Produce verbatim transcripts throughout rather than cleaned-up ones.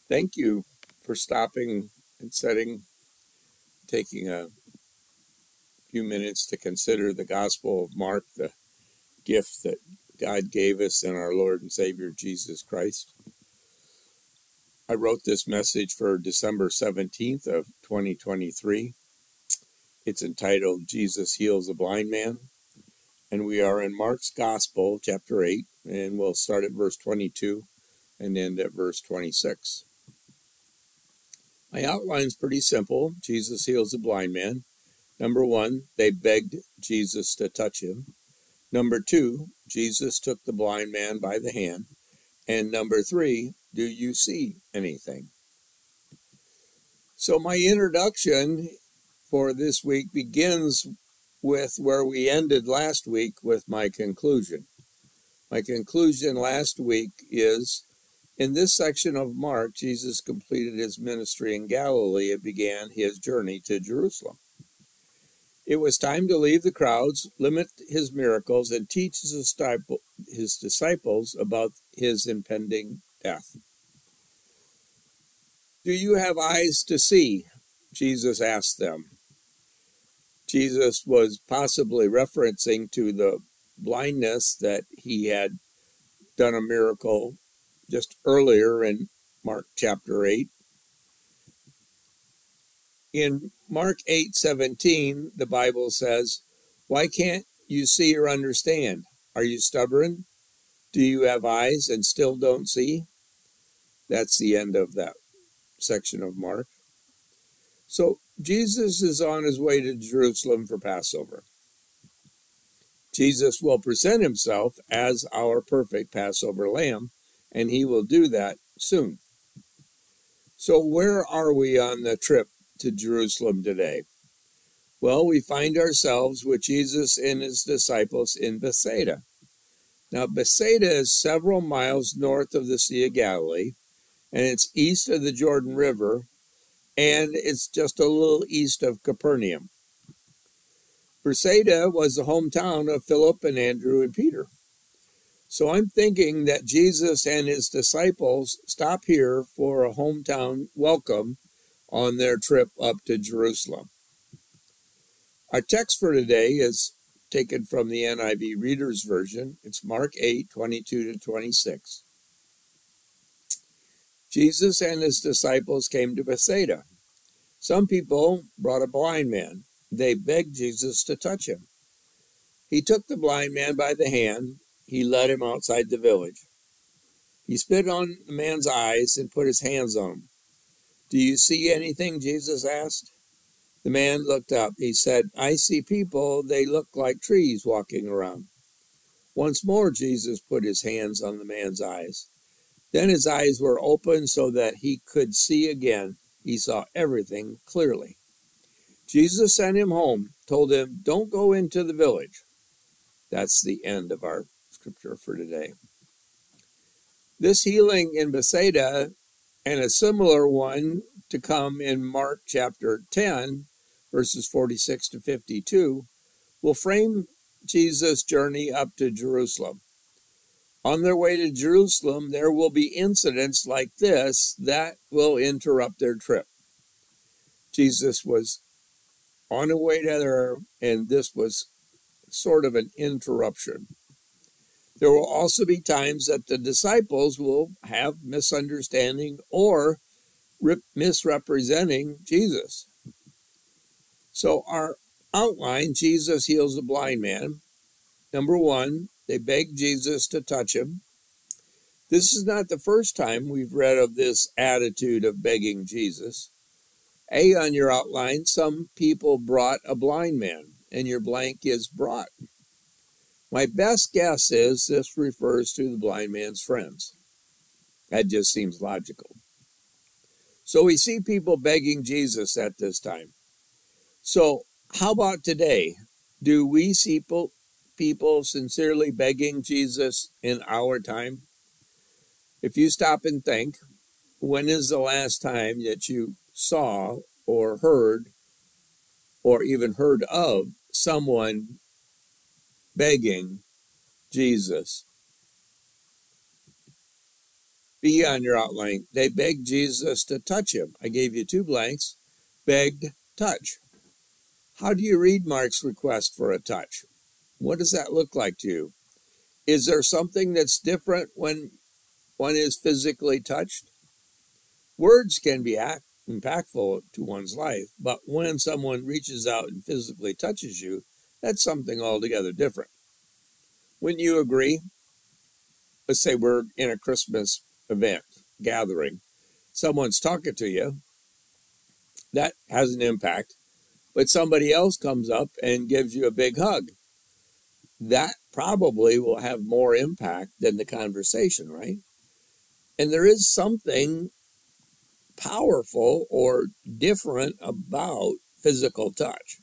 Thank you for stopping and setting, taking a few minutes to consider the Gospel of Mark, the gift that God gave us in our Lord and Savior Jesus Christ. I wrote this message for December seventeenth of twenty twenty-three. It's entitled Jesus Heals a Blind Man, and we are in Mark's Gospel, chapter eight, and we'll start at verse twenty-two and end at verse twenty-six. My outline's pretty simple. Jesus heals a blind man. Number one, they begged Jesus to touch him. Number two, Jesus took the blind man by the hand. And number three, do you see anything? So my introduction for this week begins with where we ended last week with my conclusion. My conclusion last week is, in this section of Mark, Jesus completed his ministry in Galilee and began his journey to Jerusalem. It was time to leave the crowds, limit his miracles, and teach his disciples about his impending death. Do you have eyes to see? Jesus asked them. Jesus was possibly referencing to the blindness that he had done a miracle just earlier in Mark chapter eight. In Mark eight seventeen, the Bible says, "Why can't you see or understand? Are you stubborn? Do you have eyes and still don't see?" That's the end of that section of Mark. So Jesus is on his way to Jerusalem for Passover. Jesus will present himself as our perfect Passover lamb, and he will do that soon. So where are we on the trip to Jerusalem today? Well, we find ourselves with Jesus and his disciples in Bethsaida. Now, Bethsaida is several miles north of the Sea of Galilee, and it's east of the Jordan River, and it's just a little east of Capernaum. Bethsaida was the hometown of Philip and Andrew and Peter. So I'm thinking that Jesus and his disciples stop here for a hometown welcome on their trip up to Jerusalem. Our text for today is taken from the N I V Reader's Version. It's Mark eight, twenty-two to twenty-six. Jesus and his disciples came to Bethsaida. Some people brought a blind man. They begged Jesus to touch him. He took the blind man by the hand. He led him outside the village. He spit on the man's eyes and put his hands on him. "Do you see anything?" Jesus asked. The man looked up. He said, "I see people. They look like trees walking around." Once more, Jesus put his hands on the man's eyes. Then his eyes were opened so that he could see again. He saw everything clearly. Jesus sent him home, told him, "Don't go into the village." That's the end of our scripture for today. This healing in Bethsaida and a similar one to come in Mark chapter ten, verses forty-six to fifty-two, will frame Jesus' journey up to Jerusalem. On their way to Jerusalem, there will be incidents like this that will interrupt their trip. Jesus was on the way there, and this was sort of an interruption. There will also be times that the disciples will have misunderstanding or misrepresenting Jesus. So our outline, Jesus heals a blind man. Number one, they begged Jesus to touch him. This is not the first time we've read of this attitude of begging Jesus. A, on your outline, some people brought a blind man, and your blank is brought. My best guess is this refers to the blind man's friends. That just seems logical. So we see people begging Jesus at this time. So how about today? Do we see people sincerely begging Jesus in our time? If you stop and think, when is the last time that you saw or heard or even heard of someone begging Jesus? B on your outline. They begged Jesus to touch him. I gave you two blanks. Begged, touch. How do you read Mark's request for a touch? What does that look like to you? Is there something that's different when one is physically touched? Words can be act, impactful to one's life, but when someone reaches out and physically touches you, that's something altogether different. Wouldn't you agree? Let's say we're in a Christmas event, gathering. Someone's talking to you. That has an impact. But somebody else comes up and gives you a big hug. That probably will have more impact than the conversation, right? And there is something powerful or different about physical touch.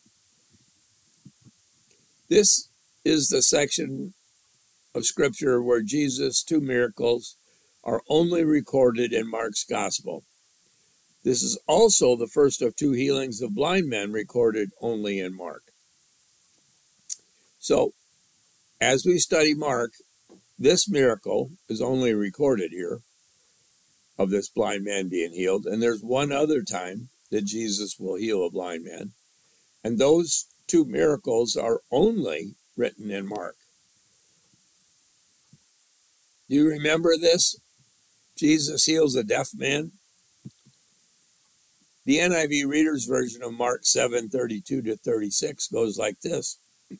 This is the section of Scripture where Jesus' two miracles are only recorded in Mark's Gospel. This is also the first of two healings of blind men recorded only in Mark. So, as we study Mark, this miracle is only recorded here of this blind man being healed. And there's one other time that Jesus will heal a blind man. And those two miracles are only written in Mark. Do you remember this? Jesus heals a deaf man. The N I V Reader's Version of Mark seven, thirty-two to thirty-six goes like this.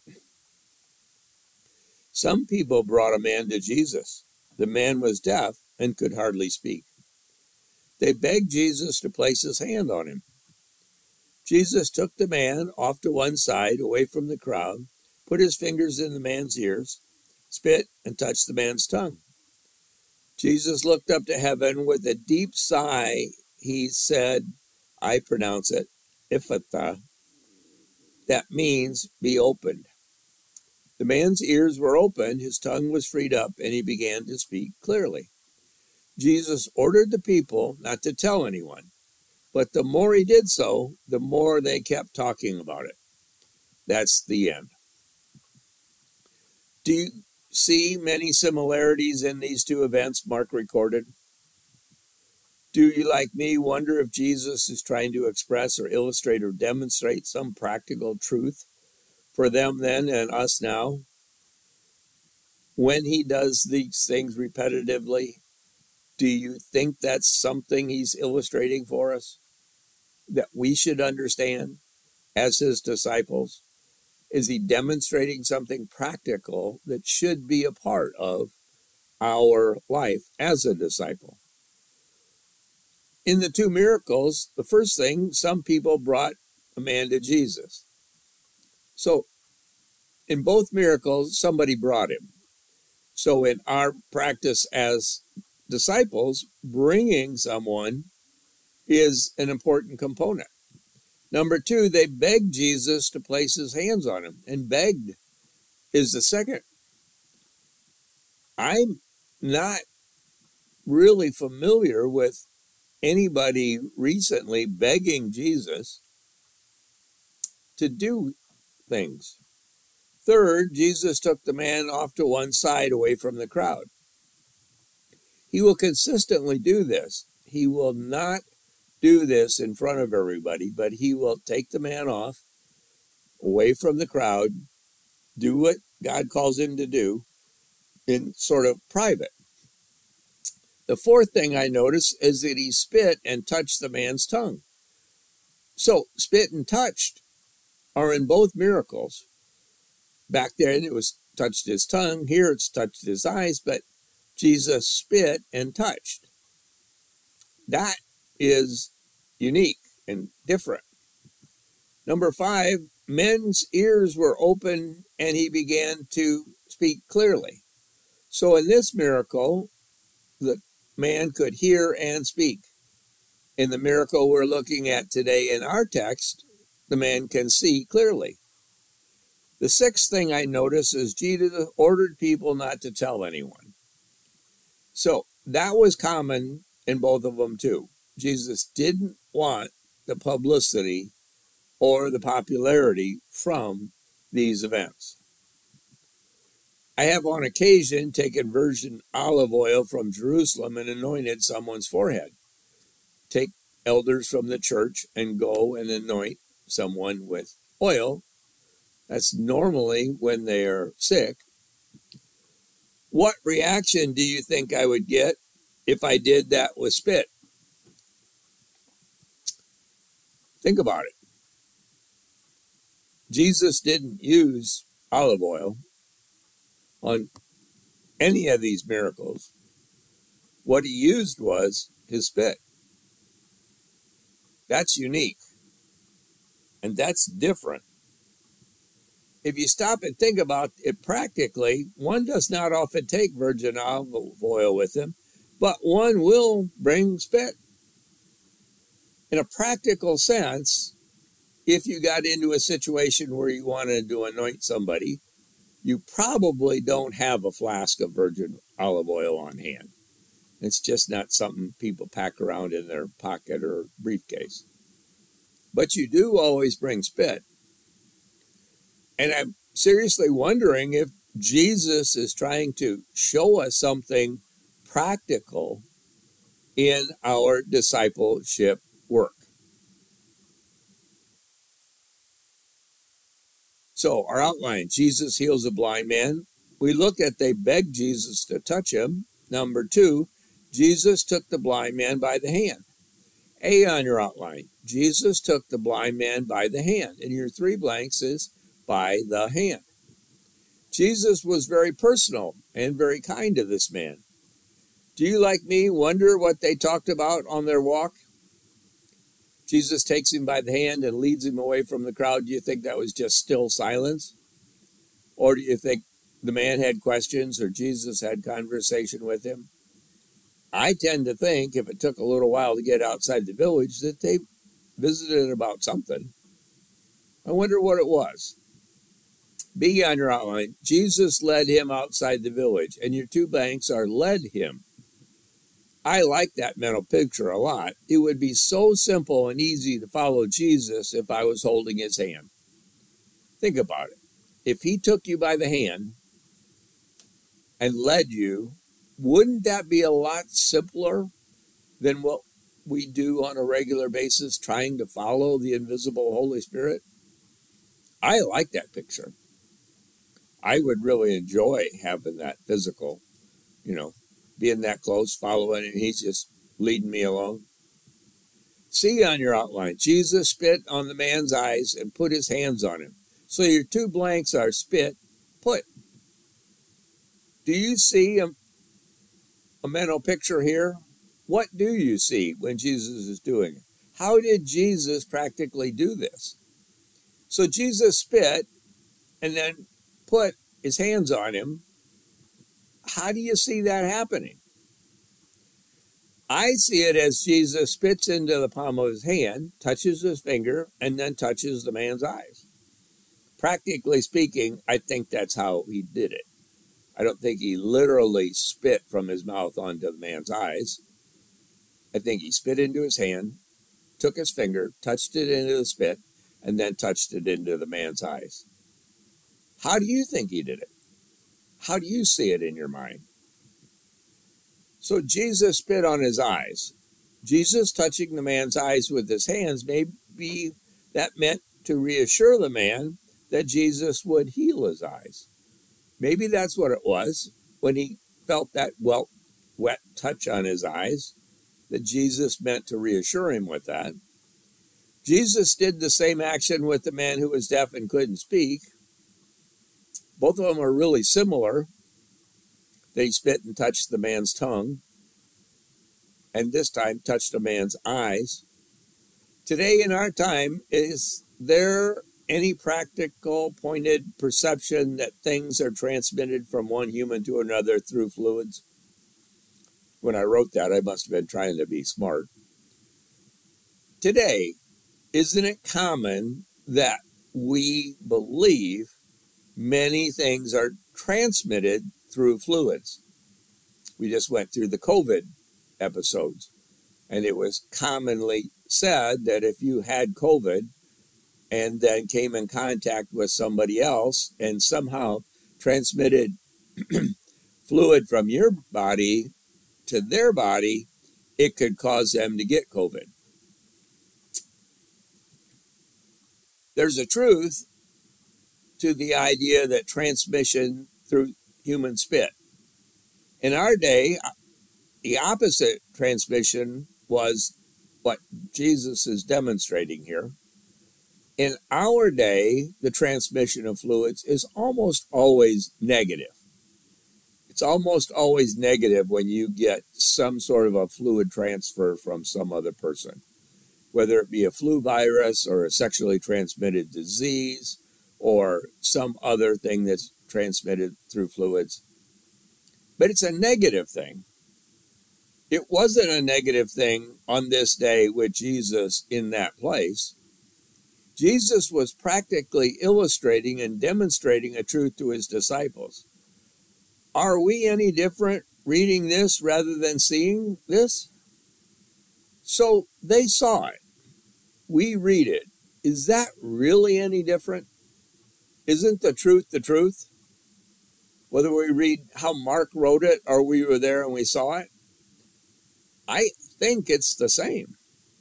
Some people brought a man to Jesus. The man was deaf and could hardly speak. They begged Jesus to place his hand on him. Jesus took the man off to one side, away from the crowd, put his fingers in the man's ears, spit, and touched the man's tongue. Jesus looked up to heaven with a deep sigh. He said, I pronounce it, Ephphatha. That means be opened. The man's ears were opened, his tongue was freed up, and he began to speak clearly. Jesus ordered the people not to tell anyone, but the more he did so, the more they kept talking about it. That's the end. Do you see many similarities in these two events Mark recorded? Do you, like me, wonder if Jesus is trying to express or illustrate or demonstrate some practical truth for them then and us now? When he does these things repetitively, do you think that's something he's illustrating for us that we should understand as his disciples? Is he demonstrating something practical that should be a part of our life as a disciple? In the two miracles, the first thing, some people brought a man to Jesus. So, in both miracles, somebody brought him. So, in our practice as disciples, bringing someone is an important component. Number two, they begged Jesus to place his hands on him, and begged is the second. I'm not really familiar with anybody recently begging Jesus to do things. Third, Jesus took the man off to one side away from the crowd. He will consistently do this. He will not do this in front of everybody, but he will take the man off away from the crowd, do what God calls him to do in sort of private. The fourth thing I notice is that he spit and touched the man's tongue. So, spit and touched are in both miracles. Back then it was touched his tongue. Here it's touched his eyes, but Jesus spit and touched. That is unique and different. Number five, men's ears were open and he began to speak clearly. So in this miracle, the man could hear and speak. In the miracle we're looking at today in our text, the man can see clearly. The sixth thing I notice is Jesus ordered people not to tell anyone. So that was common in both of them too. Jesus didn't want the publicity or the popularity from these events. I have on occasion taken virgin olive oil from Jerusalem and anointed someone's forehead. Take elders from the church and go and anoint someone with oil. That's normally when they are sick. What reaction do you think I would get if I did that with spit? Think about it. Jesus didn't use olive oil on any of these miracles. What he used was his spit. That's unique. And that's different. If you stop and think about it practically, one does not often take virgin olive oil with him, but one will bring spit. In a practical sense, if you got into a situation where you wanted to anoint somebody, you probably don't have a flask of virgin olive oil on hand. It's just not something people pack around in their pocket or briefcase. But you do always bring spit. And I'm seriously wondering if Jesus is trying to show us something practical in our discipleship work. So our outline, Jesus heals a blind man. We look at they begged Jesus to touch him. Number two, Jesus took the blind man by the hand. A on your outline, Jesus took the blind man by the hand. And your three blanks is by the hand. Jesus was very personal and very kind to this man. Do you, like me, wonder what they talked about on their walk? Jesus takes him by the hand and leads him away from the crowd. Do you think that was just still silence? Or do you think the man had questions or Jesus had conversation with him? I tend to think if it took a little while to get outside the village that they visited about something. I wonder what it was. B on your outline, Jesus led him outside the village, and your two blanks are led him. I like that mental picture a lot. It would be so simple and easy to follow Jesus if I was holding his hand. Think about it. If he took you by the hand and led you, wouldn't that be a lot simpler than what we do on a regular basis, trying to follow the invisible Holy Spirit? I like that picture. I would really enjoy having that physical, you know, being that close, following, and he's just leading me along. C on your outline, Jesus spit on the man's eyes and put his hands on him. So your two blanks are spit, put. Do you see a, a mental picture here? What do you see when Jesus is doing it? How did Jesus practically do this? So Jesus spit and then put his hands on him. How do you see that happening? I see it as Jesus spits into the palm of his hand, touches his finger, and then touches the man's eyes. Practically speaking, I think that's how he did it. I don't think he literally spit from his mouth onto the man's eyes. I think he spit into his hand, took his finger, touched it into the spit, and then touched it into the man's eyes. How do you think he did it? How do you see it in your mind? So Jesus spit on his eyes. Jesus touching the man's eyes with his hands, maybe that meant to reassure the man that Jesus would heal his eyes. Maybe that's what it was when he felt that well, wet touch on his eyes, that Jesus meant to reassure him with that. Jesus did the same action with the man who was deaf and couldn't speak. Both of them are really similar. They spit and touched the man's tongue, and this time touched a man's eyes. Today in our time, is there any practical pointed perception that things are transmitted from one human to another through fluids? When I wrote that, I must have been trying to be smart. Today, isn't it common that we believe many things are transmitted through fluids? We just went through the COVID episodes, and it was commonly said that if you had COVID and then came in contact with somebody else and somehow transmitted fluid from your body to their body, it could cause them to get COVID. There's a truth to the idea that transmission through human spit. In our day, the opposite transmission was what Jesus is demonstrating here. In our day, the transmission of fluids is almost always negative. It's almost always negative when you get some sort of a fluid transfer from some other person, whether it be a flu virus or a sexually transmitted disease or some other thing that's transmitted through fluids. But it's a negative thing. It wasn't a negative thing on this day with Jesus in that place. Jesus was practically illustrating and demonstrating a truth to his disciples. Are we any different reading this rather than seeing this? So they saw it. We read it. Is that really any different? Isn't the truth the truth? Whether we read how Mark wrote it or we were there and we saw it, I think it's the same.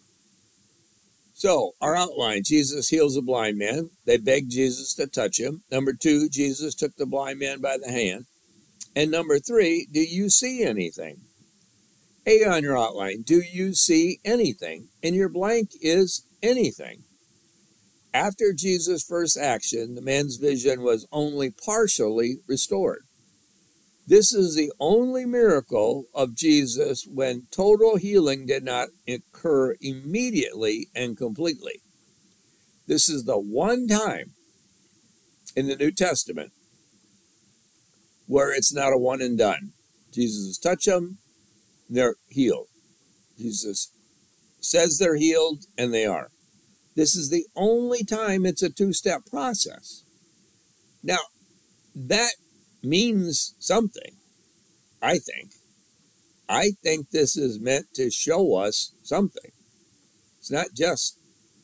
So, our outline, Jesus heals a blind man. They begged Jesus to touch him. Number two, Jesus took the blind man by the hand. And number three, do you see anything? A on your outline, do you see anything? And your blank is anything. After Jesus' first action, the man's vision was only partially restored. This is the only miracle of Jesus when total healing did not occur immediately and completely. This is the one time in the New Testament where it's not a one and done. Jesus touched them, they're healed. Jesus says they're healed, and they are. This is the only time it's a two-step process. Now, that means something, I think. I think this is meant to show us something. It's not just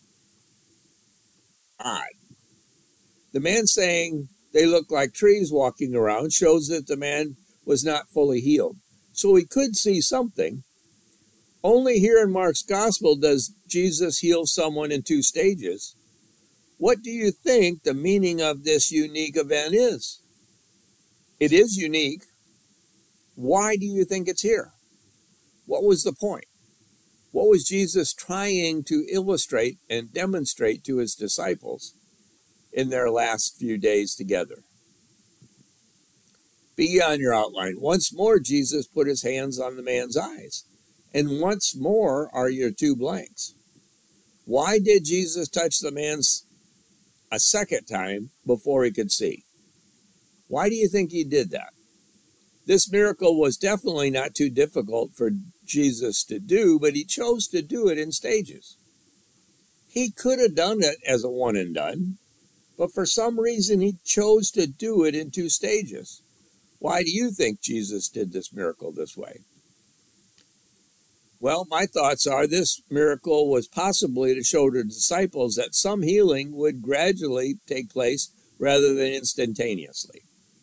odd. The man saying they look like trees walking around shows that the man was not fully healed. So he could see something. Only here in Mark's gospel does Jesus heal someone in two stages. What do you think the meaning of this unique event is? It is unique. Why do you think it's here? What was the point? What was Jesus trying to illustrate and demonstrate to his disciples in their last few days together? Be on your outline. Once more, Jesus put his hands on the man's eyes. And once more are your two blanks. Why did Jesus touch the man's a second time before he could see? Why do you think he did that? This miracle was definitely not too difficult for Jesus to do, but he chose to do it in stages. He could have done it as a one and done, but for some reason he chose to do it in two stages. Why do you think Jesus did this miracle this way? Well, my thoughts are this miracle was possibly to show the disciples that some healing would gradually take place rather than instantaneously.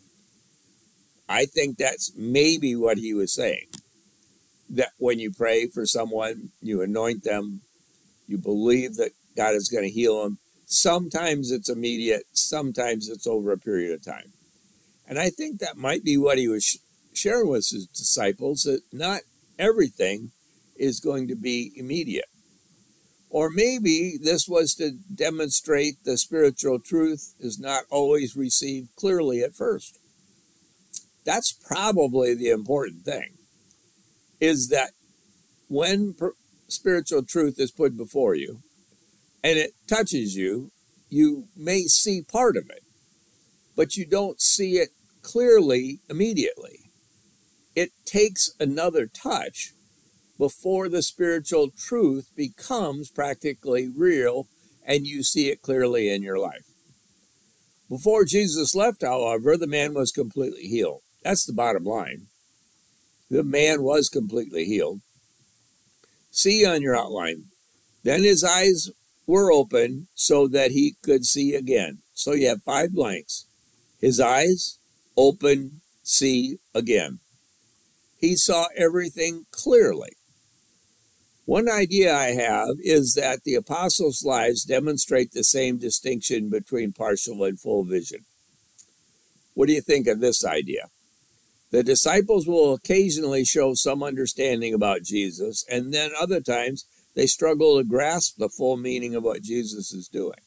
I think that's maybe what he was saying. That when you pray for someone, you anoint them, you believe that God is going to heal them. Sometimes it's immediate, sometimes it's over a period of time. And I think that might be what he was sh- sharing with his disciples, that not everything is going to be immediate. Or maybe this was to demonstrate the spiritual truth is not always received clearly at first. That's probably the important thing, is that when per- spiritual truth is put before you and it touches you, you may see part of it, but you don't see it clearly immediately. It takes another touch before the spiritual truth becomes practically real and you see it clearly in your life. Before Jesus left, however, the man was completely healed. That's the bottom line. The man was completely healed. See on your outline. Then his eyes were open so that he could see again. So you have five blanks. His eyes open see again. He saw everything clearly. One idea I have is that the apostles' lives demonstrate the same distinction between partial and full vision. What do you think of this idea? The disciples will occasionally show some understanding about Jesus, and then other times they struggle to grasp the full meaning of what Jesus is doing.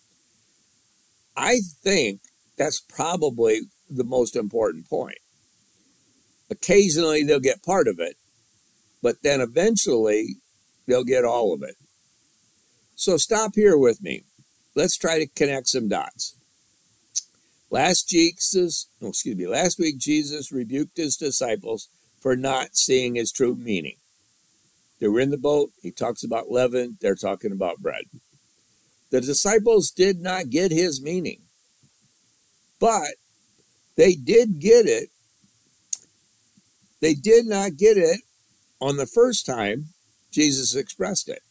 I think that's probably the most important point. Occasionally they'll get part of it, but then eventually they'll get all of it. So stop here with me. Let's try to connect some dots. Last Jesus, oh, excuse me, last week Jesus rebuked his disciples for not seeing his true meaning. They were in the boat. He talks about leaven. They're talking about bread. The disciples did not get his meaning, but they did get it. They did not get it on the first time Jesus expressed it.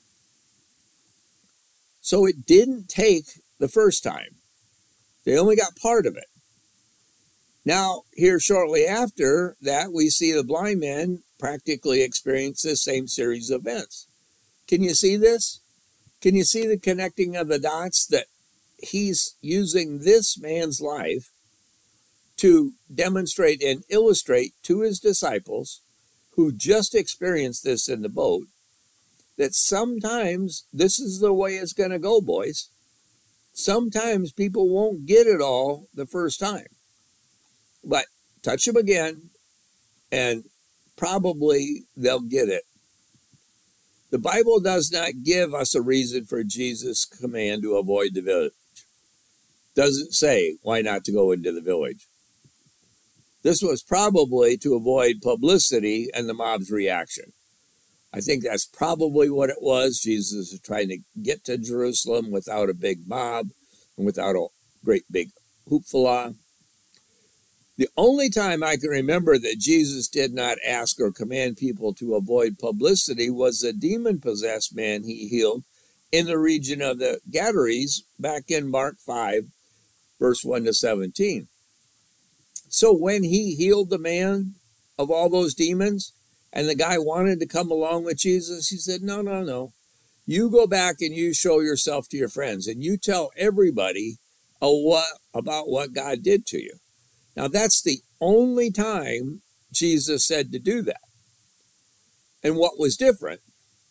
So it didn't take the first time. They only got part of it. Now, here shortly after that, we see the blind man practically experience the same series of events. Can you see this? Can you see the connecting of the dots, that he's using this man's life to demonstrate and illustrate to his disciples, who just experienced this in the boat, that sometimes this is the way it's going to go, boys. Sometimes people won't get it all the first time. But touch them again, and probably they'll get it. The Bible does not give us a reason for Jesus' command to avoid the village. Doesn't say why not to go into the village. This was probably to avoid publicity and the mob's reaction. I think that's probably what it was. Jesus is trying to get to Jerusalem without a big mob and without a great big hoopla. The only time I can remember that Jesus did not ask or command people to avoid publicity was the demon-possessed man he healed in the region of the Gadarenes back in Mark five, verse one to seventeen. So when he healed the man of all those demons, and the guy wanted to come along with Jesus, he said, no, no, no. You go back and you show yourself to your friends, and you tell everybody uh, what, about what God did to you. Now, that's the only time Jesus said to do that. And what was different?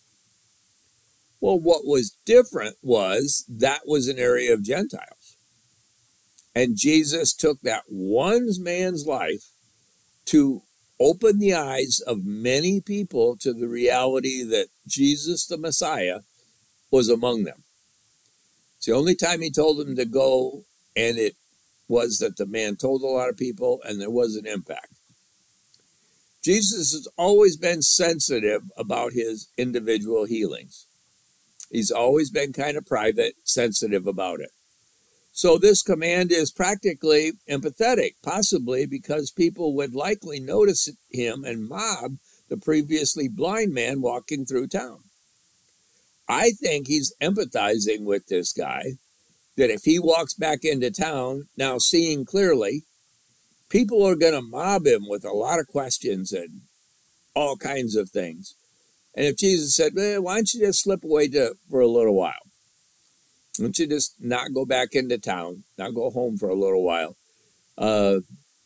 Well, what was different was that was an area of Gentiles. And Jesus took that one man's life to open the eyes of many people to the reality that Jesus, the Messiah, was among them. It's the only time he told them to go, and it was that the man told a lot of people, and there was an impact. Jesus has always been sensitive about his individual healings. He's always been kind of private, sensitive about it. So this command is practically empathetic, possibly because people would likely notice him and mob the previously blind man walking through town. I think he's empathizing with this guy, that if he walks back into town, now seeing clearly, people are going to mob him with a lot of questions and all kinds of things. And if Jesus said, well, why don't you just slip away to, for a little while? Why don't you just not go back into town, not go home for a little while? Uh,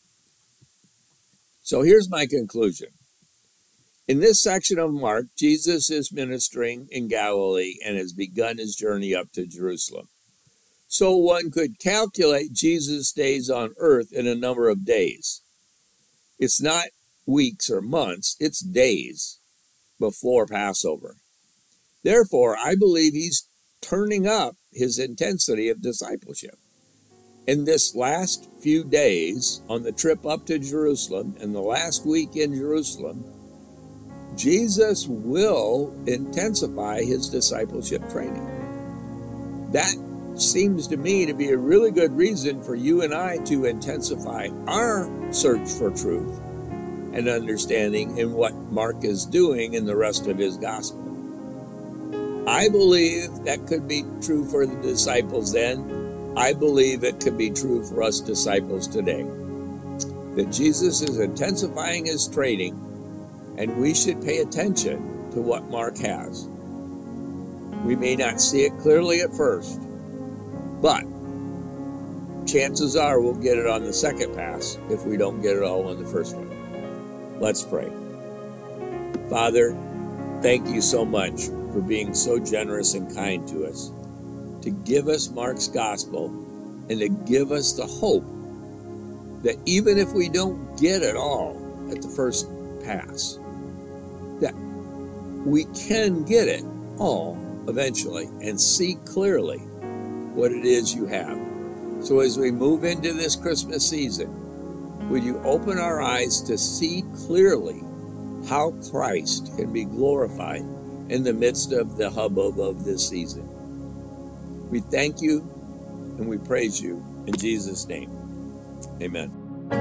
so here's my conclusion. In this section of Mark, Jesus is ministering in Galilee and has begun his journey up to Jerusalem. So one could calculate Jesus' days on earth in a number of days. It's not weeks or months, it's days before Passover. Therefore, I believe he's turning up his intensity of discipleship. In this last few days on the trip up to Jerusalem, and the last week in Jerusalem, Jesus will intensify his discipleship training. That seems to me to be a really good reason for you and I to intensify our search for truth and understanding in what Mark is doing in the rest of his gospel. I believe that could be true for the disciples then. I believe it could be true for us disciples today. that Jesus is intensifying his training, and we should pay attention to what Mark has. We may not see it clearly at first, but chances are we'll get it on the second pass if we don't get it all on the first one. Let's pray. Father, thank you so much for being so generous and kind to us, to give us Mark's gospel and to give us the hope that even if we don't get it all at the first pass, that we can get it all eventually and see clearly what it is you have. So as we move into this Christmas season, would you open our eyes to see clearly how Christ can be glorified in the midst of the hubbub of this season? We thank you and we praise you in Jesus' name. Amen.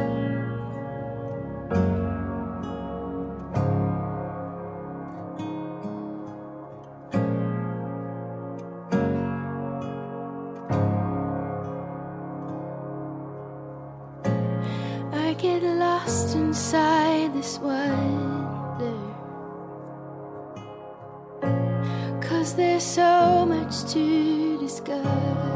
I get lost inside this wonder, 'cause there's so much to discover.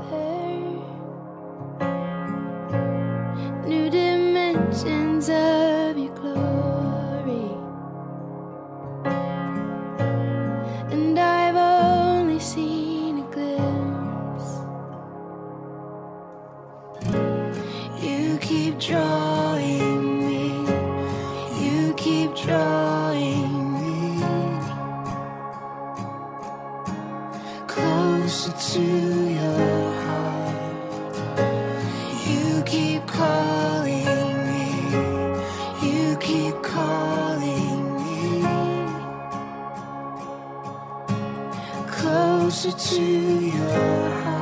New dimensions of your glory, and I've only seen a glimpse. You keep drawing me, you keep drawing me closer to your heart. You keep calling me, you keep calling me closer to your heart.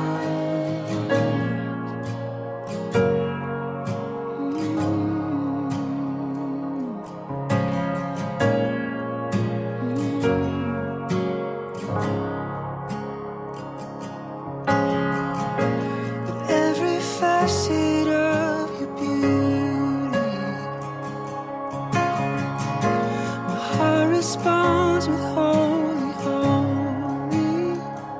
Responds with holy, holy.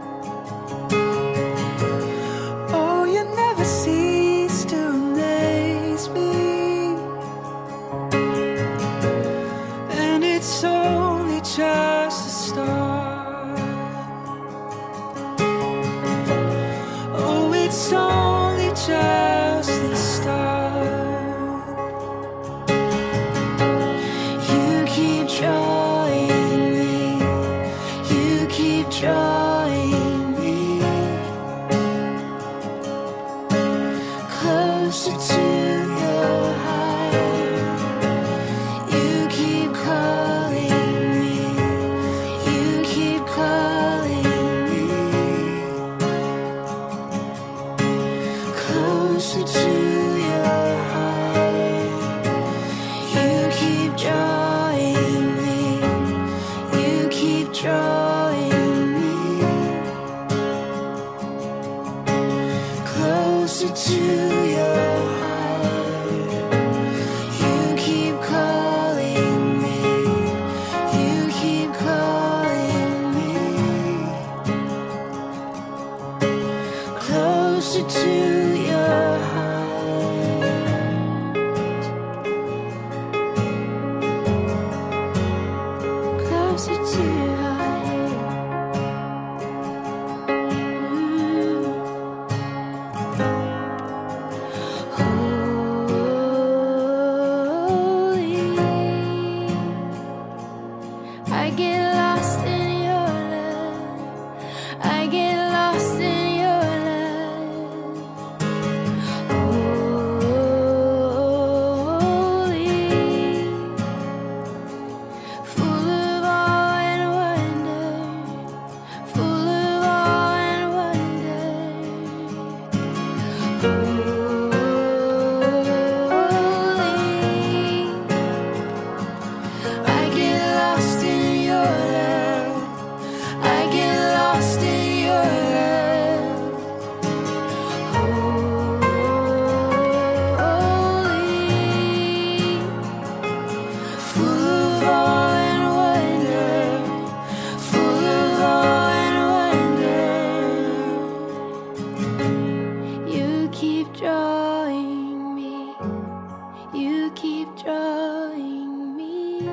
Oh, you never cease to amaze me, and it's only just the start. Oh, it's only just the start. You keep drawing me, you keep drawing me closer to your heart. You keep calling me, you keep calling me closer to your heart. You keep drawing me, you keep drawing me closer to your heart. You keep calling me, you keep calling me closer to your heart. Closer to your heart. Ooh. Holy, I get lost in your love, I get lost in your love. drawing me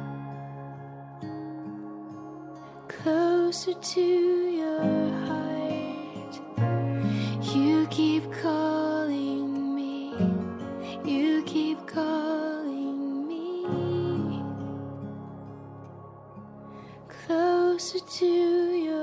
closer to your heart. You keep calling me, you keep calling me closer to your